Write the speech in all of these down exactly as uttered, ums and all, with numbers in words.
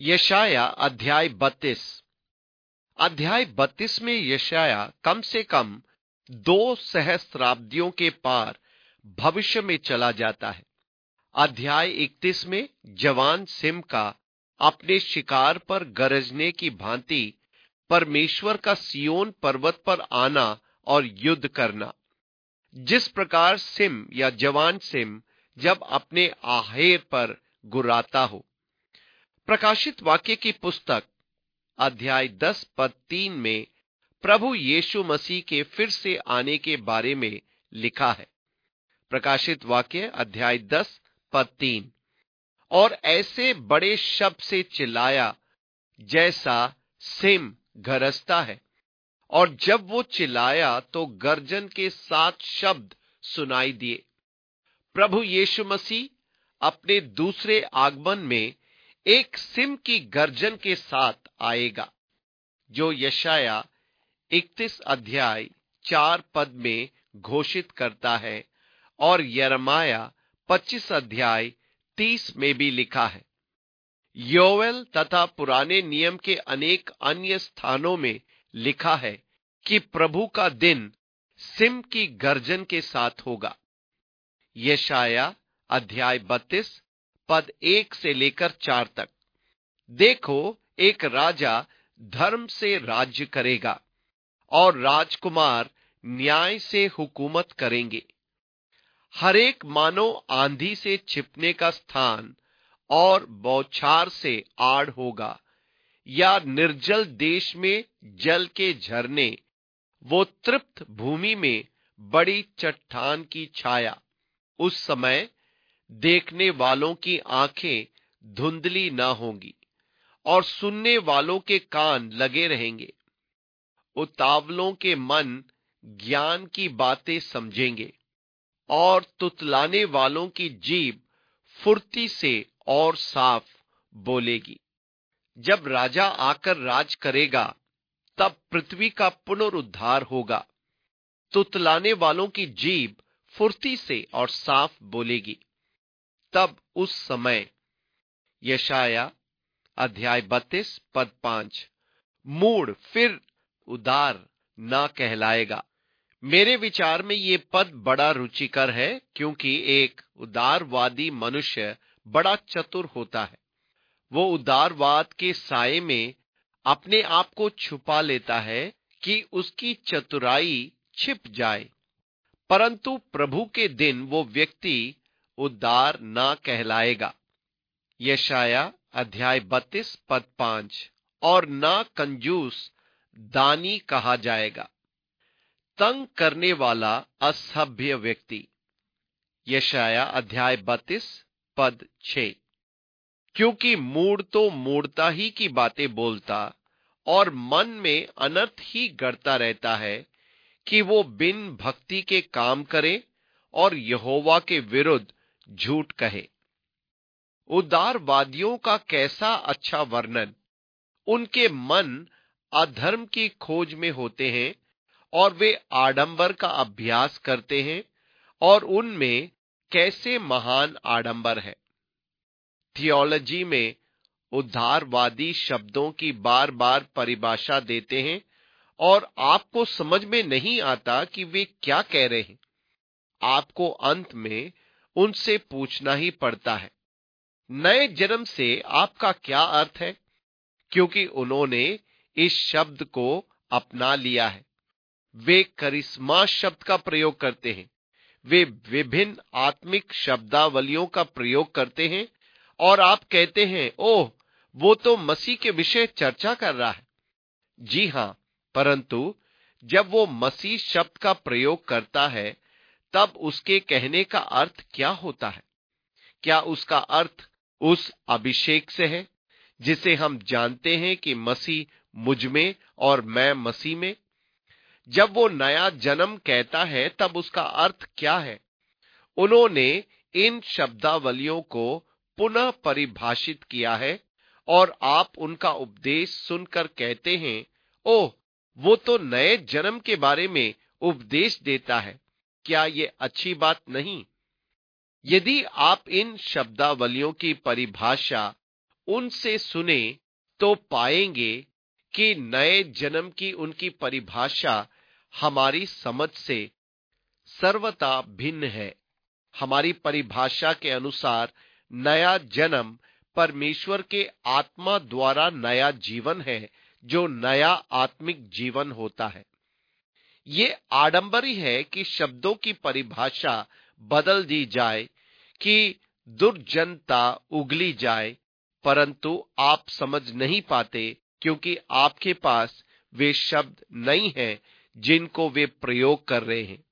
यशाया अध्याय बत्तीस। अध्याय बत्तीस में यशाया कम से कम दो सहस्त्राब्दियों के पार भविष्य में चला जाता है। अध्याय इकतीस में जवान सिंह का अपने शिकार पर गरजने की भांति परमेश्वर का सिय्योन पर्वत पर आना और युद्ध करना। जिस प्रकार सिंह या जवान सिंह जब अपने आहेर पर गुर्राता हो। प्रकाशित वाक्य की पुस्तक अध्याय दस पद तीन में प्रभु यीशु मसीह के फिर से आने के बारे में लिखा है। प्रकाशित वाक्य अध्याय दस पद तीन, और ऐसे बड़े शब्द से चिल्लाया जैसा सिंह गरजता है, और जब वो चिल्लाया तो गर्जन के सात शब्द सुनाई दिए। प्रभु यीशु मसीह अपने दूसरे आगमन में एक सिंह की गर्जन के साथ आएगा, जो यशाया इकतीस अध्याय चार पद में घोषित करता है, और यिर्मयाह पच्चीस अध्याय तीस में भी लिखा है। योएल तथा पुराने नियम के अनेक अन्य स्थानों में लिखा है कि प्रभु का दिन सिंह की गर्जन के साथ होगा। यशाया अध्याय बत्तीस पद एक से लेकर चार तक। देखो, एक राजा धर्म से राज्य करेगा और राजकुमार न्याय से हुकूमत करेंगे। हर एक मानो आंधी से छिपने का स्थान और बौछार से आड़ होगा, या निर्जल देश में जल के झरने, वो तृप्त भूमि में बड़ी चट्टान की छाया। उस समय देखने वालों की आंखें धुंधली न होंगी और सुनने वालों के कान लगे रहेंगे। उतावलों के मन ज्ञान की बातें समझेंगे, और तुतलाने वालों की जीभ फुर्ती से और साफ बोलेगी। जब राजा आकर राज करेगा, तब पृथ्वी का पुनरुद्धार होगा। तुतलाने वालों की जीभ फुर्ती से और साफ बोलेगी। तब उस समय यशाया अध्याय बत्तीस पद पांच, मूढ़ फिर उदार ना कहलाएगा। मेरे विचार में ये पद बड़ा रुचिकर है, क्योंकि एक उदारवादी मनुष्य बड़ा चतुर होता है। वो उदारवाद के साये में अपने आप को छुपा लेता है कि उसकी चतुराई छिप जाए, परंतु प्रभु के दिन वो व्यक्ति उदार ना कहलाएगा। यशाया अध्याय बत्तीस पद पांच, और ना कंजूस दानी कहा जाएगा। तंग करने वाला असभ्य व्यक्ति। यशाया अध्याय बत्तीस पद छह, क्योंकि मूढ़ तो मूढ़ता ही की बातें बोलता और मन में अनर्थ ही गढ़ता रहता है, कि वो बिन भक्ति के काम करे और यहोवा के विरुद्ध झूठ कहे। उदारवादियों का कैसा अच्छा वर्णन। उनके मन अधर्म की खोज में होते हैं, और वे आडंबर का अभ्यास करते हैं, और उनमें कैसे महान आडंबर है। थियोलॉजी में उदारवादी शब्दों की बार बार परिभाषा देते हैं, और आपको समझ में नहीं आता कि वे क्या कह रहे हैं। आपको अंत में उनसे पूछना ही पड़ता है, नए जन्म से आपका क्या अर्थ है, क्योंकि उन्होंने इस शब्द को अपना लिया है। वे करिश्मा शब्द का प्रयोग करते हैं। वे विभिन्न आत्मिक शब्दावलियों का प्रयोग करते हैं, और आप कहते हैं, ओह, वो तो मसीह के विषय चर्चा कर रहा है। जी हां, परंतु जब वो मसीह शब्द का प्रयोग करता है, तब उसके कहने का अर्थ क्या होता है? क्या उसका अर्थ उस अभिषेक से है, जिसे हम जानते हैं कि मसीह मुझ में और मैं मसीह में? जब वो नया जन्म कहता है, तब उसका अर्थ क्या है? उन्होंने इन शब्दावलियों को पुनः परिभाषित किया है, और आप उनका उपदेश सुनकर कहते हैं, ओह, वो तो नए जन्म के बारे में उपदेश देता है। क्या ये अच्छी बात नहीं? यदि आप इन शब्दावलियों की परिभाषा उनसे सुने तो पाएंगे कि नए जन्म की उनकी परिभाषा हमारी समझ से सर्वथा भिन्न है। हमारी परिभाषा के अनुसार नया जन्म परमेश्वर के आत्मा द्वारा नया जीवन है, जो नया आत्मिक जीवन होता है। ये आडंबरी है कि शब्दों की परिभाषा बदल दी जाए कि दुर्जनता उगली जाए, परंतु आप समझ नहीं पाते क्योंकि आपके पास वे शब्द नहीं हैं जिनको वे प्रयोग कर रहे हैं।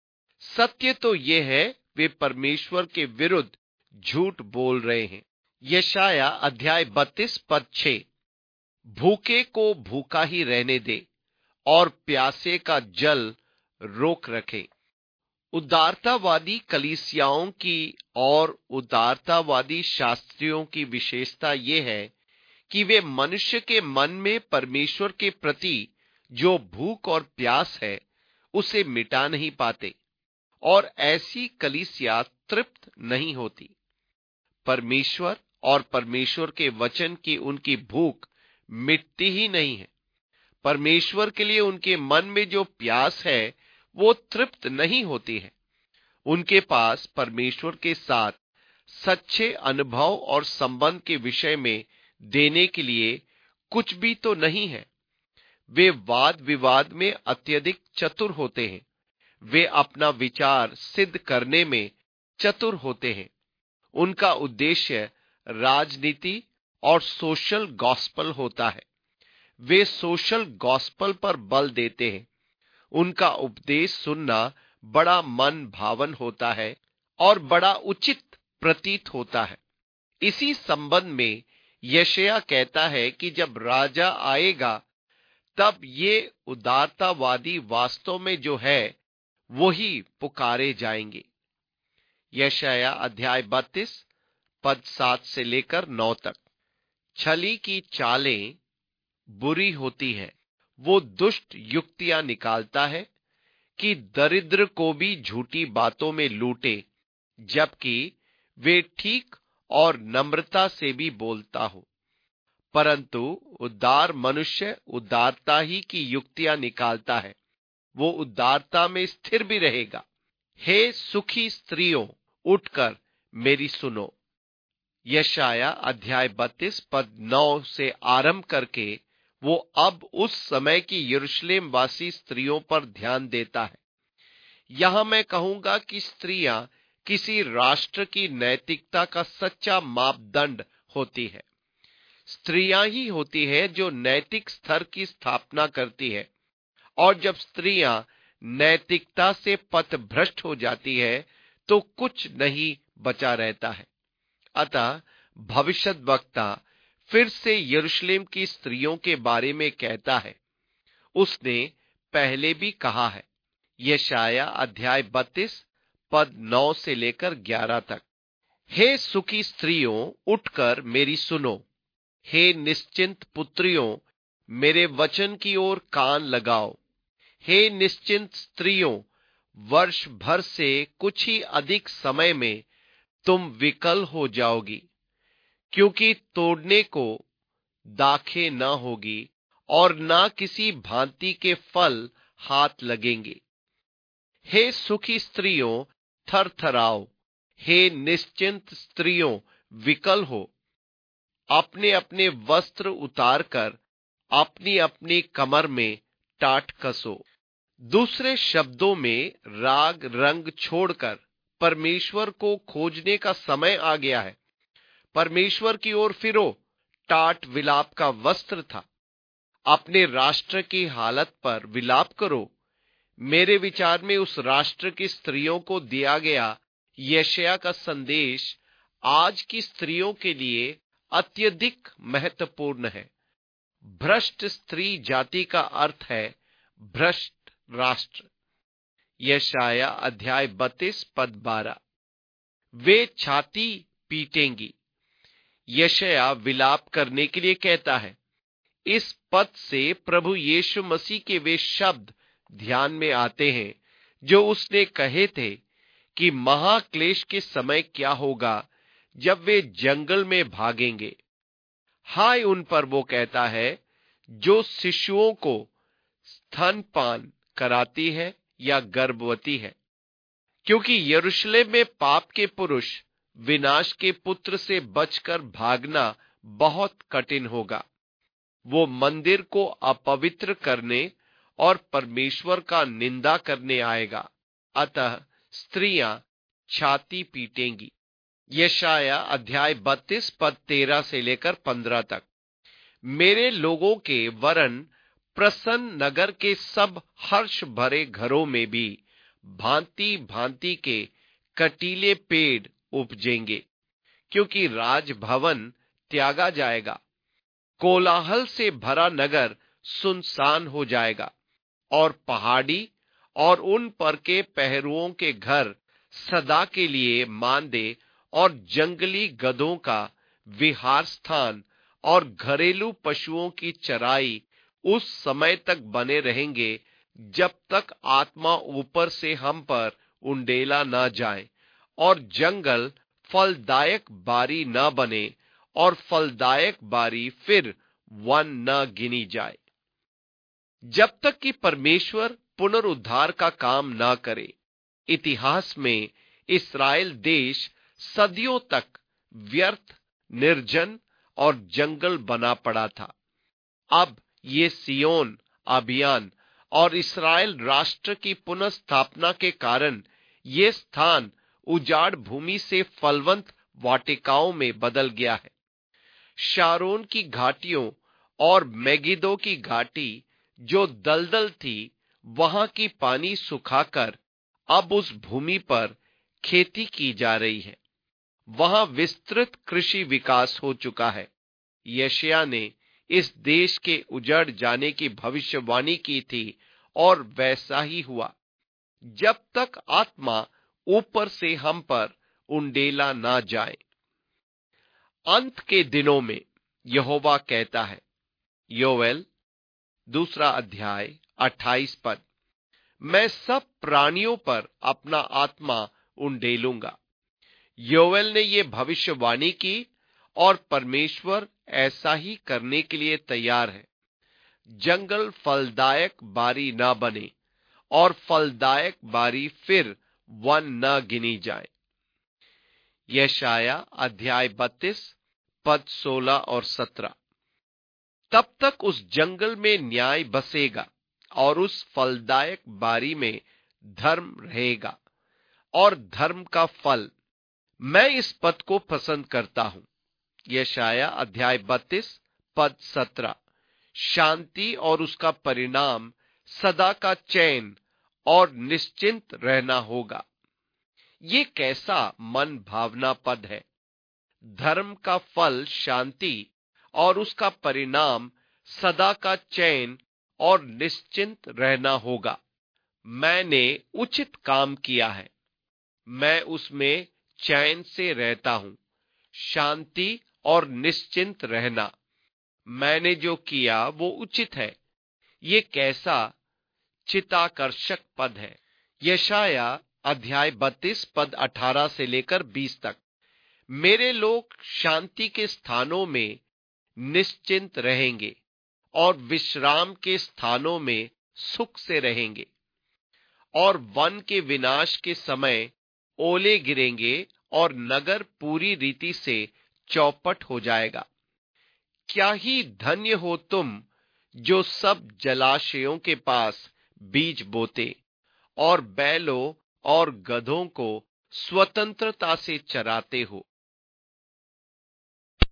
सत्य तो ये है, वे परमेश्वर के विरुद्ध झूठ बोल रहे हैं। यशाया अध्याय बत्तीस पद छह, भूखे को भूखा ही रहने दे और प्यासे का जल रोक रखे। उदारतावादी कलीसियाओं की और उदारतावादी शास्त्रियों की विशेषता यह है कि वे मनुष्य के मन में परमेश्वर के प्रति जो भूख और प्यास है उसे मिटा नहीं पाते, और ऐसी कलीसिया तृप्त नहीं होती। परमेश्वर और परमेश्वर के वचन की उनकी भूख मिटती ही नहीं है। परमेश्वर के लिए उनके मन में जो प्यास है वो तृप्त नहीं होती है। उनके पास परमेश्वर के साथ सच्चे अनुभव और संबंध के विषय में देने के लिए कुछ भी तो नहीं है। वे वाद विवाद में अत्यधिक चतुर होते हैं। वे अपना विचार सिद्ध करने में चतुर होते हैं। उनका उद्देश्य राजनीति और सोशल गॉस्पल होता है। वे सोशल गॉस्पल पर बल देते हैं। उनका उपदेश सुनना बड़ा मन भावन होता है और बड़ा उचित प्रतीत होता है। इसी संबंध में यशायाह कहता है कि जब राजा आएगा तब ये उदारतावादी वास्तव में जो है वही पुकारे जाएंगे। यशायाह अध्याय बत्तीस पद सात से लेकर नौ तक, छली की चालें बुरी होती है, वो दुष्ट युक्तियां निकालता है कि दरिद्र को भी झूठी बातों में लूटे, जबकि वे ठीक और नम्रता से भी बोलता हो। परंतु उदार मनुष्य उदारता ही की युक्तियां निकालता है, वो उदारता में स्थिर भी रहेगा। हे सुखी स्त्रियों, उठकर मेरी सुनो। यशायाह अध्याय बत्तीस पद नौ से आरंभ करके वो अब उस समय की यरूशलेम वासी स्त्रियों पर ध्यान देता है। यहां मैं कहूंगा कि स्त्रियां किसी राष्ट्र की नैतिकता का सच्चा मापदंड होती है। स्त्रियां ही होती है जो नैतिक स्तर की स्थापना करती है, और जब स्त्रियां नैतिकता से पथभ्रष्ट हो जाती है तो कुछ नहीं बचा रहता है। अतः भविष्यद्वक्ता फिर से यरूशलेम की स्त्रियों के बारे में कहता है। उसने पहले भी कहा है। यशायाह अध्याय बत्तीस पद नौ से लेकर ग्यारह तक, हे सुखी स्त्रियों, उठकर मेरी सुनो। हे निश्चिंत पुत्रियों, मेरे वचन की ओर कान लगाओ। हे निश्चिंत स्त्रियों, वर्ष भर से कुछ ही अधिक समय में तुम विकल हो जाओगी, क्योंकि तोड़ने को दाखें न होगी और न किसी भांति के फल हाथ लगेंगे। हे सुखी स्त्रियों, थरथराओ। हे निश्चिंत स्त्रियों, विकल हो। अपने अपने वस्त्र उतारकर अपनी अपनी कमर में टाट कसो। दूसरे शब्दों में, राग रंग छोड़कर परमेश्वर को खोजने का समय आ गया है। परमेश्वर की ओर फिरो। टाट विलाप का वस्त्र था। अपने राष्ट्र की हालत पर विलाप करो। मेरे विचार में उस राष्ट्र की स्त्रियों को दिया गया यशायाह का संदेश आज की स्त्रियों के लिए अत्यधिक महत्वपूर्ण है। भ्रष्ट स्त्री जाति का अर्थ है भ्रष्ट राष्ट्र। यशायाह अध्याय बत्तीस पद बारह, वे छाती पीटेंगी। यशायाह विलाप करने के लिए कहता है। इस पद से प्रभु यीशु मसीह के वे शब्द ध्यान में आते हैं जो उसने कहे थे कि महाक्लेश के समय क्या होगा जब वे जंगल में भागेंगे। हाय उन पर, वो कहता है, जो शिशुओं को स्तनपान कराती है या गर्भवती है, क्योंकि यरूशलेम में पाप के पुरुष विनाश के पुत्र से बचकर भागना बहुत कठिन होगा। वो मंदिर को अपवित्र करने और परमेश्वर का निंदा करने आएगा, अतः स्त्रियां छाती पीटेंगी। यशाया अध्याय बत्तीस पद तेरह से लेकर पंद्रह तक। मेरे लोगों के वरन प्रसन्न नगर के सब हर्ष भरे घरों में भी भांति भांति के कटीले पेड़ उपजेंगे, क्योंकि राजभवन त्यागा जाएगा। कोलाहल से भरा नगर सुनसान हो जाएगा, और पहाड़ी और उन पर के पहरुओं के घर सदा के लिए मांदे और जंगली गधों का विहार स्थान और घरेलू पशुओं की चराई उस समय तक बने रहेंगे, जब तक आत्मा ऊपर से हम पर उंडेला न जाए और जंगल फलदायक बारी न बने और फलदायक बारी फिर वन न गिनी जाए, जब तक कि परमेश्वर पुनरुद्धार का काम न करे। इतिहास में इस्राएल देश सदियों तक व्यर्थ, निर्जन और जंगल बना पड़ा था। अब ये सियोन अभियान और इस्राएल राष्ट्र की पुनर्स्थापना के कारण ये स्थान उजाड़ भूमि से फलवंत वाटिकाओं में बदल गया है। शारोन की घाटियों और मेगिदो की घाटी जो दलदल थी, वहां की पानी सुखाकर अब उस भूमि पर खेती की जा रही है। वहां विस्तृत कृषि विकास हो चुका है। यशायाह ने इस देश के उजड़ जाने की भविष्यवाणी की थी और वैसा ही हुआ, जब तक आत्मा ऊपर से हम पर उंडेला ना जाए। अंत के दिनों में यहोवा कहता है, योएल दूसरा अध्याय अट्ठाईस पद, मैं सब प्राणियों पर अपना आत्मा उंडेलूंगा। योएल ने यह भविष्यवाणी की और परमेश्वर ऐसा ही करने के लिए तैयार है। जंगल फलदायक बारी न बने और फलदायक बारी फिर वन न गिनी जाए। यशाया अध्याय बत्तीस पद सोलह और सत्रह। तब तक उस जंगल में न्याय बसेगा और उस फलदायक बारी में धर्म रहेगा और धर्म का फल। मैं इस पद को पसंद करता हूं। यशाया अध्याय बत्तीस पद सत्रह। शांति और उसका परिणाम सदा का चैन और निश्चिंत रहना होगा। ये कैसा मन भावना पद है। धर्म का फल शांति और उसका परिणाम सदा का चैन और निश्चिंत रहना होगा। मैंने उचित काम किया है, मैं उसमें चैन से रहता हूं। शांति और निश्चिंत रहना, मैंने जो किया वो उचित है। ये कैसा चित्ताकर्षक पद है। यशाया अध्याय बत्तीस पद अठारह से लेकर बीस तक। मेरे लोग शांति के स्थानों में निश्चिंत रहेंगे और विश्राम के स्थानों में सुख से रहेंगे, और वन के विनाश के समय ओले गिरेंगे और नगर पूरी रीति से चौपट हो जाएगा। क्या ही धन्य हो तुम जो सब जलाशयों के पास बीज बोते और बैलों और गधों को स्वतंत्रता से चराते हो।